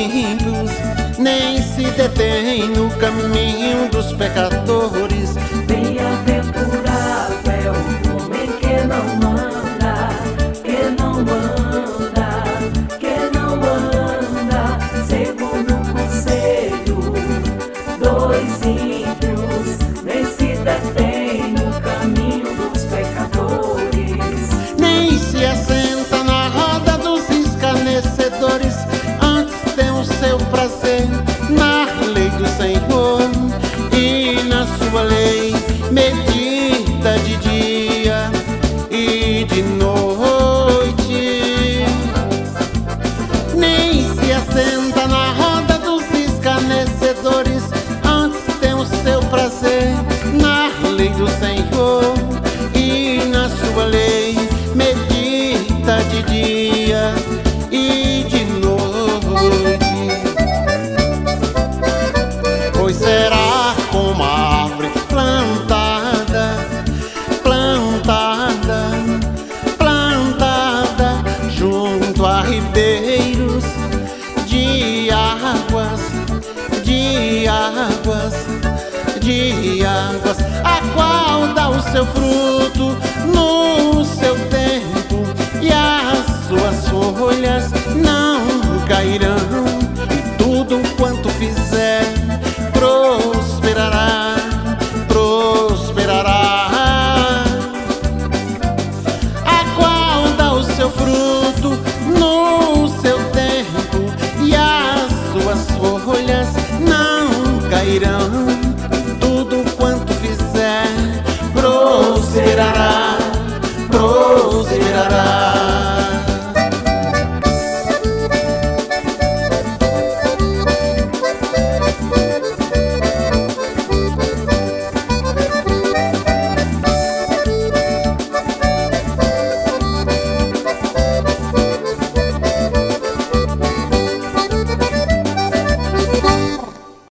ímpios, nem se detém no caminho dos pecadores. Bem-aventurado é o homem que não anda, que não anda, que não anda segundo o conselho dos ímpios, nem se detém no caminho dos pecadores, Nem se assenta na roda dos escarnecedores, antes tem o seu prazer na lei do Senhor, e na sua lei medita de dia e de noite. Nem se assenta na roda dos escarnecedores, antes tem o seu prazer na lei do Senhor, e na sua lei medita de dia e de noite. Pois será como a árvore plantada, plantada, plantada junto a ribeiros de águas, de águas, de águas, a qual dá o seu fruto no seu tempo, e as suas folhas não cairão, e tudo quanto fizer prosperará.